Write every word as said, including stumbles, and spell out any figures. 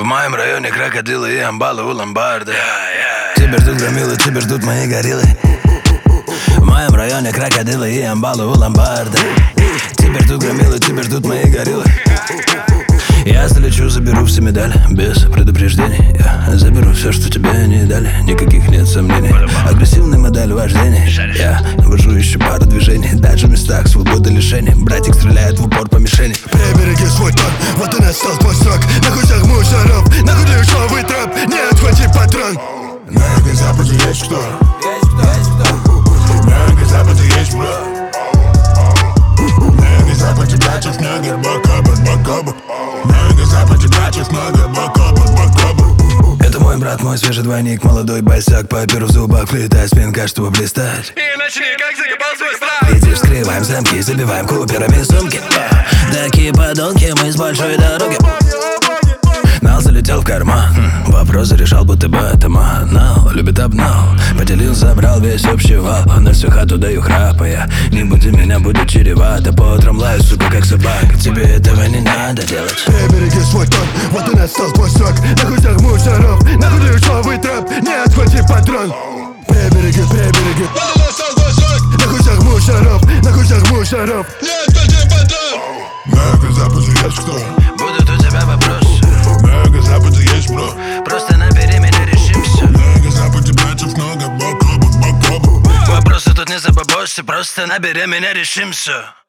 моем районе крокодилы и амбалы у ломбарда. Тебя ждут громилы, тебя ждут мои гориллы. В моем районе крокодилы и амбалы у ломбарда. Тебя ждут громилы, тебя ждут мои гориллы. Я залечу, заберу все медали без предупреждений. Я заберу все, что тебе не дали, никаких нет сомнений. Агрессивная модель вождения. Я вожу еще пару движений, даже в местах свободы лишений. Братик стреляет в упор по мишени. Прибереги свой тон, вот и настал твой срок. На кучах мусоров, на дешевый трэп. Не отхвати патрон. На юго-западе есть кто? На юго-западе есть бро. На юго-западе братьев негр, бок о бок, бок о бок. На юго-западе братьев негр, бок о бок, бок о бок. Это мой брат, мой свежий двойник, молодой бойсак. Папиру в зубах, влетает спинка, чтобы блистать. И начни, как закопал свой страх. Видишь, вскрываем замки, забиваем куперами сумки. Такие подонки, мы с большой дороги. Нал залетел в карман, вопрос решал, будто бы это манал. Любит обнал, поделил, забрал весь общий вал. На всю хату даю храпая, не буди меня, будет чревато. По утрам лаю, сука, как собака, тебе этого не надо делать. Прибереги свой тон, вот и настал твой срок. На кучах мусоров, на дешевый трэп. Не отхвати патрон. Прибереги, прибереги, вот и настал твой срок. На кучах мусоров, на кучах мусоров. Не отхвати патрон. На юго-западе есть кто? Будут у тебя вопросы. На юго-западе есть бро. Просто набери меня, решим все. На юго-западе братьев много, бок о бок, бок о бок. Вопросы тут не за бабосы, просто набери меня, решим все.